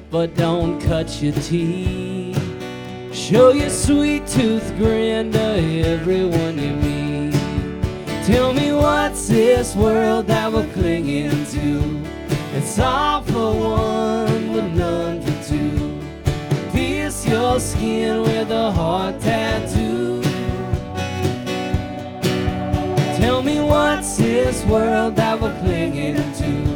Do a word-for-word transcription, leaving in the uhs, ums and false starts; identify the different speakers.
Speaker 1: but don't cut your teeth. Show your sweet tooth grin to everyone you meet. Tell me what's this world that we're clinging to? It's all for one, but none for two. Pierce your skin with a heart tattoo. Tell me what's this world that we're clinging to?